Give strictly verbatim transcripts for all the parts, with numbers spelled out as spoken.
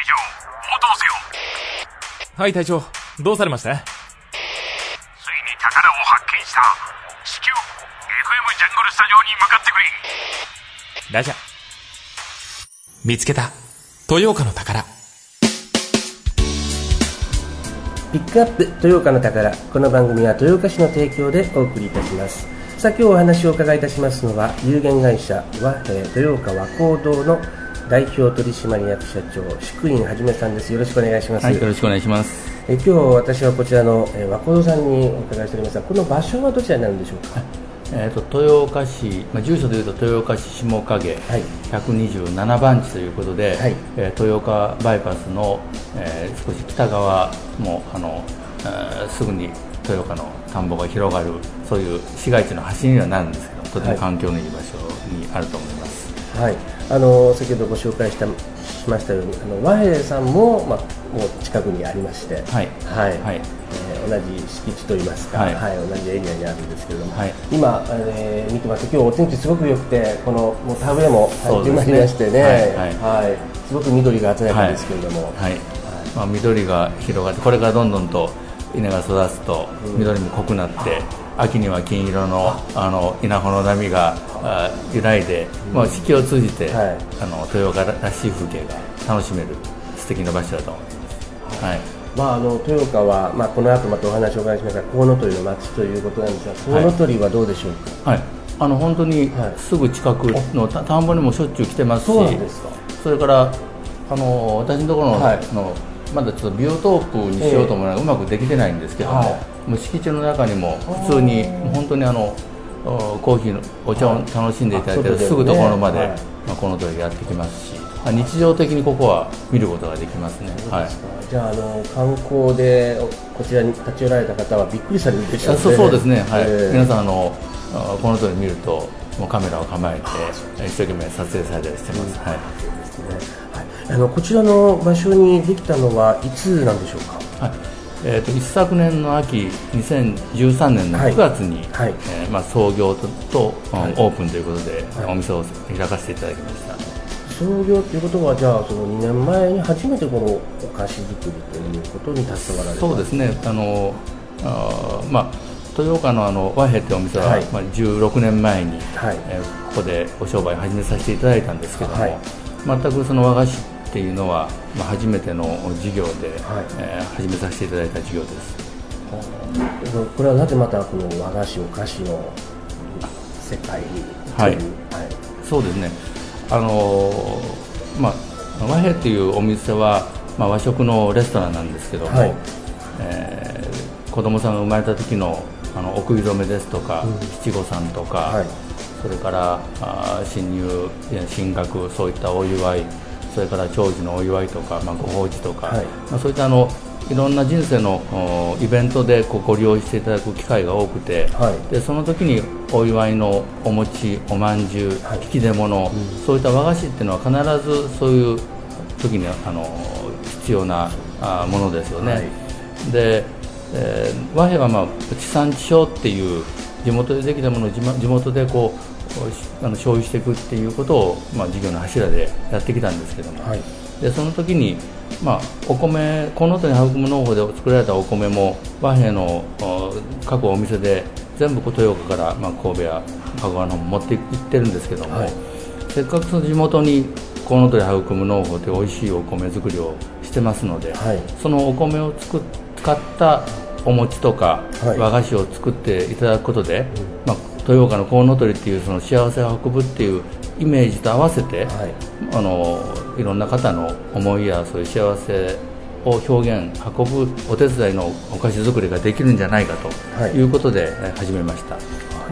長、応答せよ。 はい隊長、どうされました？ ついに宝を発見した。至急 エフエム ジャングルスタジオに向かってくれ。 ラジャー。見つけた豊岡の宝。 ピックアップ豊岡の宝。この番組は豊岡市の提供でお送りいたします。さあ、今日お話をお伺いいたしますのは有限会社和平豊岡和光堂の代表取締役社長宿員はじめさんです。よろしくお願いします。 はい、よろしくお願いします。 え今日私はこちらのえ和光堂さんにお伺いしておりますが、この場所はどちらになるんでしょうか？ えー、と豊岡市、まあ、住所でいうと豊岡市下影、はい、ひゃくにじゅうななばん地ということで、はい、えー、豊岡バイパスの、えー、少し北側もあの、えー、すぐに豊岡の田んぼが広がる、そういう市街地の端にはなるんですけど、とても環境のいい場所にあると思います。 はい、あの先ほどご紹介したしましたように、あの和平さんも、まあ、もう近くにありまして、はいはいはい、えー、同じ敷地といいますか、はいはい、同じエリアにあるんですけれども、はい、今、えー、見てますと今日お天気すごく良くて、このもう田植えも始まりましてね、はいはいはい、すごく緑が鮮やかですけれども、はいはい、 まあ、緑が広がって、これからどんどんと稲が育つと緑も濃くなって、うん、秋には金色の、あの稲穂の波が揺らいで、まあ、四季を通じて、はい、あの豊岡らしい風景が楽しめる素敵な場所だと思います。はい、 まあ、あの豊岡は、まあ、この後またお話をお伺いしますが、コウノトリの町ということなんですが、コウノトリはどうでしょうか？ はい、はい、あの本当にすぐ近くの田、田んぼにもしょっちゅう来てますし、 そうなんですか。 それからあの私のところの、はい、のまだちょっとビオトープにしようと思うのがうまくできてないんですけども、はい、もう敷地の中にも普通に本当にあのコーヒーのお茶を楽しんでいただいて、はい、すぐところまで、はい、まあ、この通りやってきますし、日常的にここは見ることができますね。はい、 じゃあ、あの観光でこちらに立ち寄られた方はびっくりされるでしょうね。 そう、そうですね、はい、えー、皆さんあのこの通り見るともうカメラを構えて一生懸命撮影されたりしてます。はい、 あのこちらの場所にできたのはいつなんでしょうか？ はい、えー、と一昨年の秋、にせんじゅうさんねんのくがつに、はいはい、えーまあ、創業と、と、はい、オープンということで、はい、お店を開かせていただきました。 創業ということは、じゃあそのにねんまえに初めてこのお菓子作りということに携わられた？ そうですね、あのあ、まあ、豊岡の、あの和平というお店は、はい、まあ、じゅうろくねんまえに、はい、えー、ここでお商売を始めさせていただいたんですけども、はい、全くその和菓子っていうのは、まあ、初めての事業で、はい、えー、始めさせていただいた事業です。 これはなぜまたこの和菓子お菓子の世界にという、はいはい、 そうですね、あのーまあ、和平っていうお店は、まあ、和食のレストランなんですけども、はい、えー、子供さんが生まれた時のあのお食い初めですとか、うん、七五三とか、はい、それからあ新入進学、そういったお祝い、それから長寿のお祝いとか、まあ、ご法事とか、はい、まあ、そういったあのいろんな人生のイベントでこうご利用していただく機会が多くて、はい、でその時にお祝いのお餅、おまんじゅう、はい、引き出物、うん、そういった和菓子っていうのは必ずそういう時にあの必要なあものですよね。はい、で、えー、和平は、まあ、地産地消っていう地元でできたものを地元でこうあの消費していくっていうことを、まあ、事業の柱でやってきたんですけども、はい、でその時に、まあ、お米、コウノトリ育む農法で作られたお米も和平の各お店で全部豊岡から、まあ、神戸や香川の方も持っていってるんですけども、はい、せっかくその地元にコウノトリ育む農法という美味しいお米作りをしてますので、はい、そのお米を作っ使ったお餅とか和菓子を作っていただくことで、はい、まあ、豊岡のコウノトリっていうその幸せを運ぶっていうイメージと合わせて、はい、あのいろんな方の思いやそういう幸せを表現運ぶお手伝いのお菓子作りができるんじゃないかということで始めました。はい、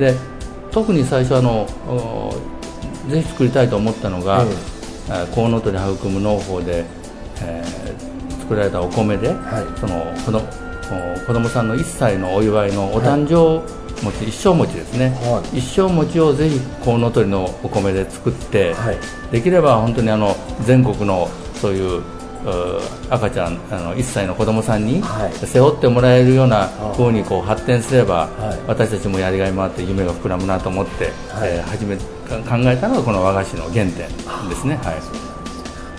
で特に最初あのぜひ作りたいと思ったのが、コウノトリ育む農法で、えー、作られたお米で、はい、そのこの子供さんのいっさいのお祝いのお誕生餅、はい、一生餅ですね、はい、一生餅をぜひコウノトリのお米で作って、はい、できれば本当にあの全国のそういう赤ちゃんあのいっさいの子供さんに背負ってもらえるような風にこう発展すれば、はい、私たちもやりがいもあって夢が膨らむなと思って、はい、えー、始め考えたのがこの和菓子の原点ですね。はい、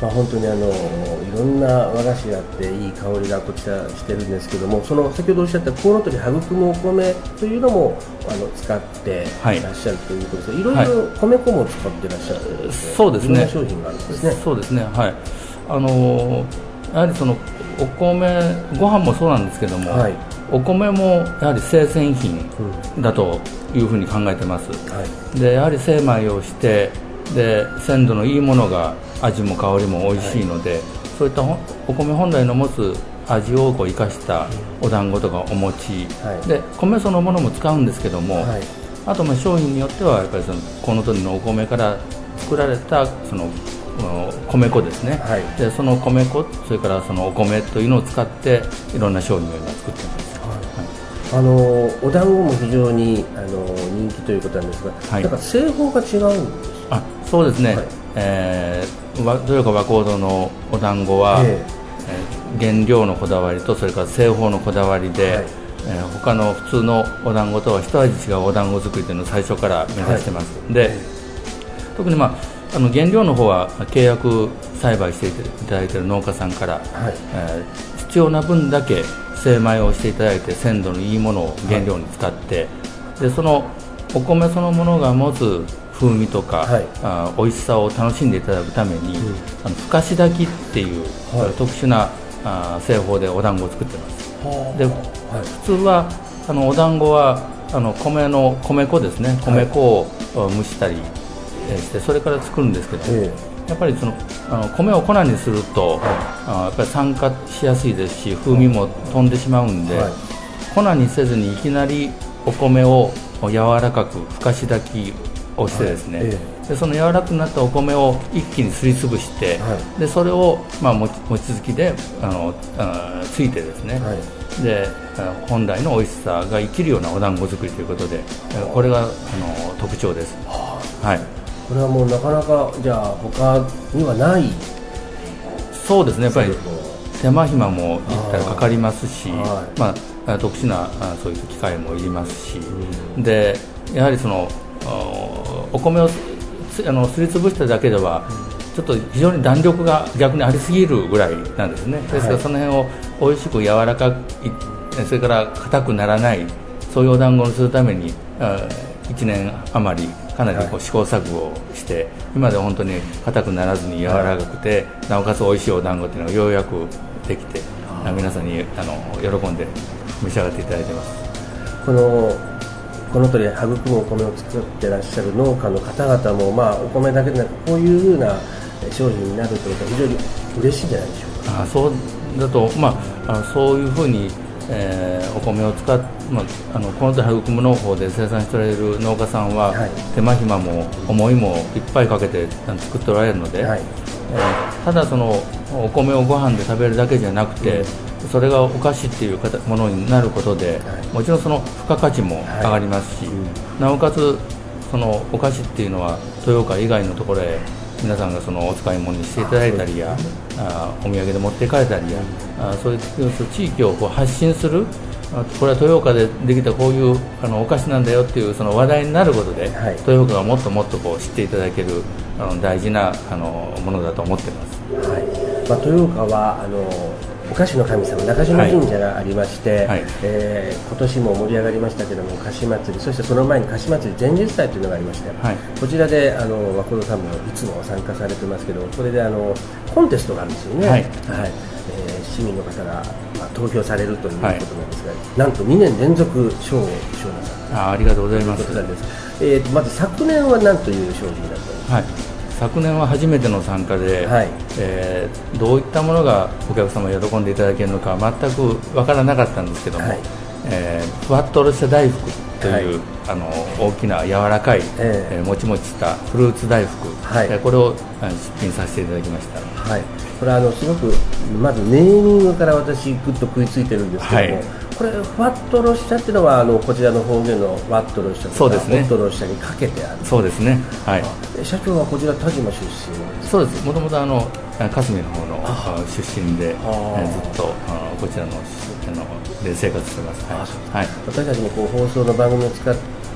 まあ、本当にあのいろんな和菓子があっていい香りがこちらしてるんですけども、その先ほどおっしゃったコウノトリ育むお米というのもあの使っていらっしゃるということですが、はい、いろいろ米粉も使っていらっしゃるということで、 そうですね、 いろんな商品があるんですね。 そうですね、はい、あのやはりそのお米、ご飯もそうなんですけども、はい、お米もやはり生鮮品だというふうに考えてます、はい、でやはり精米をしてで鮮度のいいものが味も香りも美味しいので、はい、そういったお米本来の持つ味をこう生かしたお団子とかお餅、はい、で米そのものも使うんですけども、はい、あとまあ商品によってはやっぱりそのコウノトリのお米から作られたその米粉ですね、はい、でその米粉それからそのお米というのを使っていろんな商品を今作っています、 はい、あのお団子も非常にあの人気ということなんですが、はい、なんか製法が違うんですか？ あ、そうですね、はい、えー、豊岡和光堂のお団子は、えー、原料のこだわりとそれから製法のこだわりで、はい、えー、他の普通のお団子とは一味違うお団子作りというのを最初から目指してます、はい、で特に、まあ、あの原料の方は契約栽培していただいている農家さんから、はい、えー、必要な分だけ精米をしていただいて鮮度のいいものを原料に使って、はい、でそのお米そのものが持つ風味とか、はい、あ美味しさを楽しんでいただくために、うん、あのふかし炊きっていう、はい、特殊なあ製法でお団子を作ってます。で、はい、普通はあのお団子はあの米の米粉ですね、米粉を蒸したりしてそれから作るんですけど、はい、やっぱりそのあの米を粉にすると、はい、あやっぱり酸化しやすいですし風味も飛んでしまうんで、はい、粉にせずにいきなりお米を柔らかくふかし炊きをしてですね、はい、ええ、でその柔らかくなったお米を一気にすりつぶして、はい、でそれを、まあ、餅つきであのあついてですね、はい、で本来の美味しさが生きるようなお団子作りということで、これがあの特徴です、はい、 これはもうなかなかじゃあ他にはない。 そうですね、やっぱり手間暇もいったらかかりますし、はい、まあ、特殊なそういう機械もいりますし、うん、でやはりそのお米をあのすりつぶしただけではちょっと非常に弾力が逆にありすぎるぐらいなんですね。ですからその辺を美味しく柔らかい、それから硬くならないそういうお団子にするためにいちねん余りかなりこう試行錯誤をして、今では本当に硬くならずに柔らかくてなおかつ美味しいお団子っていうのがようやくできて、皆さんにあの喜んで召し上がっていただいています。 このコウノトリ育むお米を作ってらっしゃる農家の方々も、まあ、お米だけでなくこういうふうな商品になるということは非常に嬉しいんじゃないでしょうか。 あ、そうだと、まあ、あそういうふうに、えー、お米を使って、まあ、あのコウノトリ育む農法で生産しておられる農家さんは、はい、手間暇も思いもいっぱいかけて作っておられるので、はい、えー、ただそのお米をご飯で食べるだけじゃなくて、うん、それがお菓子っていうものになることで、はい、もちろんその付加価値も上がりますし、はい、うん、なおかつそのお菓子っていうのは豊岡以外のところへ皆さんがそのお使い物にしていただいたりや、あお土産で持っていかれたりや、あそういう地域をこう発信する、これは豊岡でできたこういうあのお菓子なんだよっていうその話題になることで、はい、豊岡がもっともっとこう知っていただけるあの大事なあのものだと思っています。 はい、まあ、豊岡はあのお菓子の神様中島神社がありまして、はい、えー、今年も盛り上がりましたけども菓子祭り、そしてその前に菓子祭り前日祭というのがありまして、はい、こちらであの和光堂さんもいつも参加されてますけど、これであのコンテストがあるんですよね、はい、はい、えー、市民の方が、まあ、投票されるということなんですが、はい、なんとにねん連続賞を受賞なさったあ, ありがとうございます。 ということなんです。えー、まず昨年は何という賞品だったんですか。 はい、昨年は初めての参加で、はい、えー、どういったものがお客様に喜んでいただけるのか全く分からなかったんですけども、はい、えー、ふわっとろした大福という、はい、あの大きな柔らかい、えーえー、もちもちしたフルーツ大福、はい、これを出品させていただきました。 はい、これはあのすごくまずネーミングから私ぐっと食いついてるんですけども、はい、これふわっとろしたっていうのはあのこちらの方言のふわっとろしたとか、そうですね、ほっとろしたにかけてある。 そうですね、はい、 社長はこちら田島出身。 そうです、もともとあの霞の方の出身で、えずっとあのこちらのあので生活してます。はい、はい、 私たちもこう放送の番組を使っ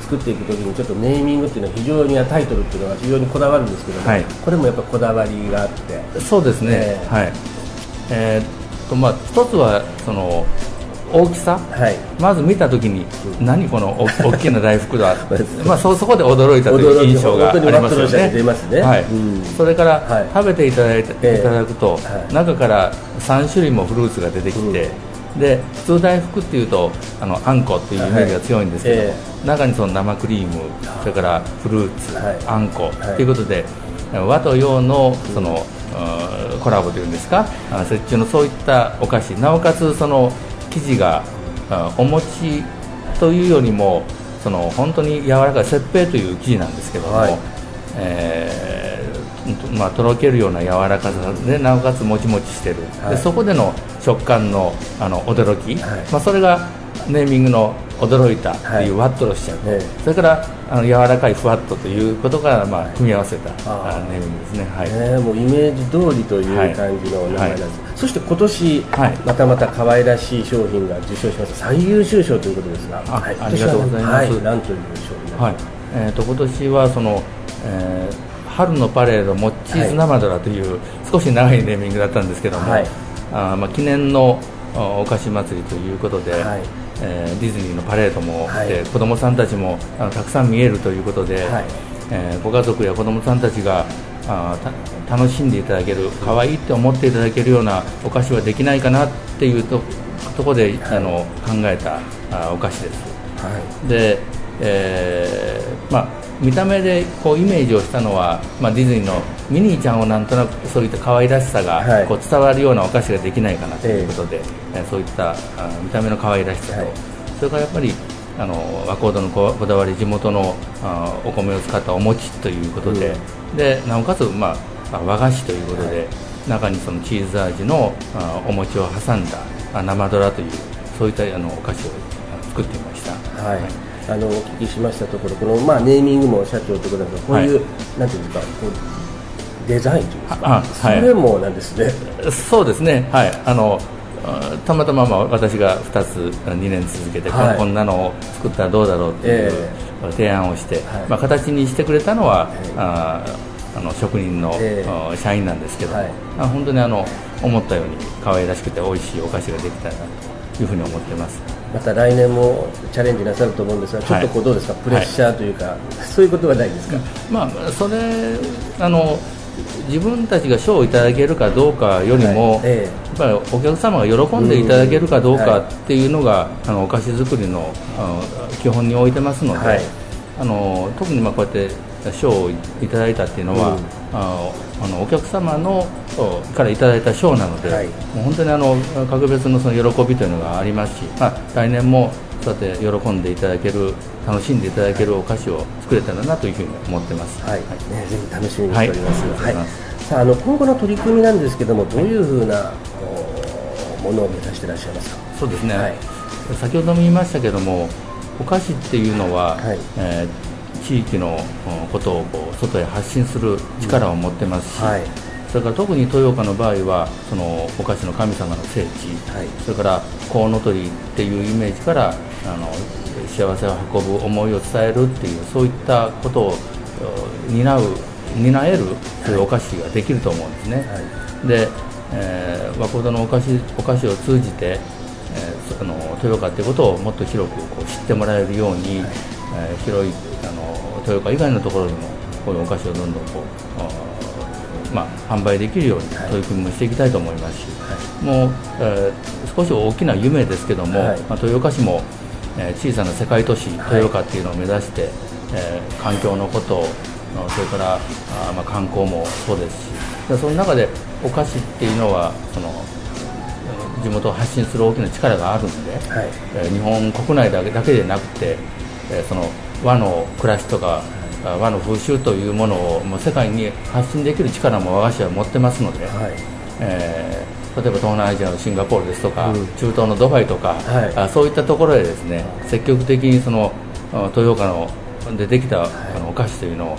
作っていくときにちょっとネーミングっていうのは非常にタイトルっていうのは非常にこだわるんですけども、はい、これもやっぱこだわりがあって。 そうですね、えーはいえーっとまあ、一つはその大きさ、はい、まず見たときに、うん、何この大きな大福だまあ そ, そこで驚いたという印象がありますよね。 出ますね、 はいうん、それから、はい、食べていただいた、いただくと、えー、中からさん種類もフルーツが出てきて、うん、で普通大福っていうとあのあんこっていうイメージが強いんですけど、はいえー、中にその生クリーム、それからフルーツ、はい、あんこ、はい、ということで和と洋のその、うん、コラボというんですか、折衷のそういったお菓子、なおかつその生地がお餅というよりもその本当に柔らかい雪平という生地なんですけども、はいえーまあ、とろけるような柔らかさでなおかつもちもちしてる、はい、でそこでの食感 の, あの驚き、はいまあ、それがネーミングの驚いたという、はい、ワッとしちゃう、えー、それからあの柔らかいふわっとということから、まあ、組み合わせたネーミングですね、はいえー、もうイメージ通りという感じの名前なんです、はい、そして今年、はい、またまた可愛らしい商品が受賞しました最優秀賞ということですが、 あ、はい、ありがとうございます、はい、 何という賞になりますか、はいえー、と今年はその、えー、春のパレードモッチーズ生ドラという、はい、少し長いネーミングだったんですけども、はいあまあ、記念のお菓子祭りということで、はいえー、ディズニーのパレードも、はい、で子どもさんたちもあのたくさん見えるということで、はいえー、ご家族や子どもさんたちがあ楽しんでいただける、可愛いって思っていただけるようなお菓子はできないかなっていう と, ところで、はい、あの考えたあお菓子です、はい、で、えーまあ、見た目でこうイメージをしたのは、まあ、ディズニーのミニーちゃんをなんとなくそういった可愛らしさがこう伝わるようなお菓子ができないかなということで、えー、そういったあ見た目の可愛らしさと、はい、それからやっぱりあの和光堂のこだわり地元のあお米を使ったお餅ということで、うん、でなおかつ、まあ、和菓子ということで、はい、中にそのチーズ味のあお餅を挟んだあ生ドラというそういったあのお菓子を作ってみました、 はいはいあのお聞きしましたところこの、まあ、ネーミングも社長ということなんですがこういう、はい、なんていうんですかこうデザインというんですか、はい、それもなんですね。 そうですね、はい、あのたまたま、まあ、私がふたつにねん続けて、はい、こんなのを作ったらどうだろうという提案をして、えーはいまあ、形にしてくれたのは、はい、ああの職人の、えー、社員なんですけど、はい、本当にあの思ったように可愛らしくて美味しいお菓子ができたらなというふうに思っています。 また来年もチャレンジなさると思うんですが、ちょっとこうどうですか、はい、プレッシャーというか、はい、そういうことはないですか。 まあ、それあの自分たちが賞をいただけるかどうかよりも、はいええ、やっぱりお客様が喜んでいただけるかどうかっていうのが、うんはい、あのお菓子作りの基本に置いてますので、はい、あの特にまあこうやって賞をいただいたっていうのは、うん、ああのお客様のからいただいた賞なので、はい、もう本当にあの格別のその喜びというのがありますし、まあ、来年もそうやって喜んでいただける楽しんでいただけるお菓子を作れたらなというふうに思ってます、 はいはいね、ぜひ楽しみにしております、はいはい、さあ、あの今後の取り組みなんですけどもどういうふうなものを目指していらっしゃいますか。 そうですね、はい、先ほども言いましたけどもお菓子っていうのは、はいえー地域のことをこう外へ発信する力を持ってますし、うんはい、それから特に豊岡の場合はそのお菓子の神様の聖地、はい、それからコウノトリっていうイメージからあの幸せを運ぶ思いを伝えるっていうそういったことを担う担えるそういうお菓子ができると思うんですね、はい、で、えー、和光堂のお菓子、お菓子を通じて、えー、その豊岡っていうことをもっと広くこう知ってもらえるように、はいえー、広いあの豊岡以外のところにもこういうお菓子をどんどんこう、まあ、販売できるように取り組みもしていきたいと思いますし、はい、もう、えー、少し大きな夢ですけども、はいまあ、豊岡市も、えー、小さな世界都市豊岡っていうのを目指して、はいえー、環境のことそれからあ、まあ、観光もそうですしでその中でお菓子っていうのはその地元を発信する大きな力があるので、はいえー、日本国内だけだけでなくて、えー、その和の暮らしとか、はい、和の風習というものをもう世界に発信できる力も和菓子は持ってますので、はいえー、例えば東南アジアのシンガポールですとか、うん、中東のドバイとか、はい、あそういったところでですね積極的にその豊岡のでできた、はい、あのお菓子というのを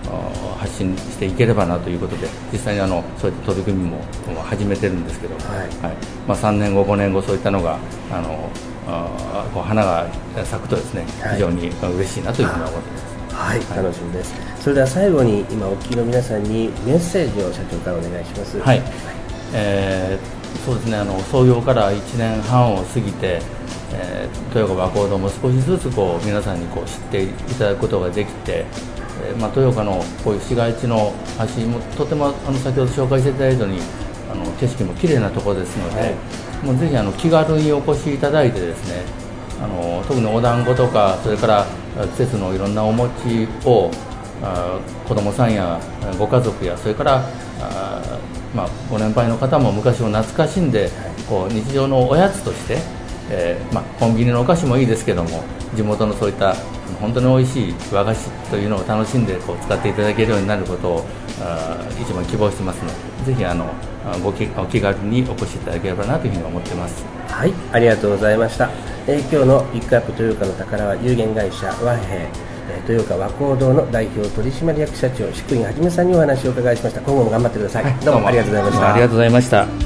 発信していければなということで、実際にあのそういった取り組みも始めてるんですけど、はいはい、まあ、さんねんごごねんごそういったのがあのあこう花が咲くとですね、非常に嬉しいなというふうに思っています。 はい、はい、楽しみです。それでは最後に今お聞きの皆さんにメッセージを社長からお願いします。 はい、はい、えー、そうですね、あの創業からいちねんはんを過ぎて、えー、豊岡和光堂も少しずつこう皆さんにこう知っていただくことができて、えーまあ、豊岡のこういう市街地の橋もとてもあの先ほど紹介していただいたようにあの景色も綺麗なところですので、はい、もうぜひあの気軽にお越しいただいてですね、あの特にお団子とかそれから季節のいろんなお餅をあ子どもさんやご家族やそれからあ、まあ、ご年配の方も昔を懐かしんでこう日常のおやつとして、えーまあ、コンビニのお菓子もいいですけども地元のそういった本当に美味しい和菓子というのを楽しんでこう使っていただけるようになることをあ一番希望してますので、ぜひあのごきお気軽にお越しいただければなというふうに思っています。 はい、ありがとうございました。えー、今日のピックアップ豊岡の宝は有限会社和平豊岡和光堂の代表取締役社長宿員はじめさんにお話をお伺いしました。今後も頑張ってください。はい、どうもありがとうございました。 ありがとうございました。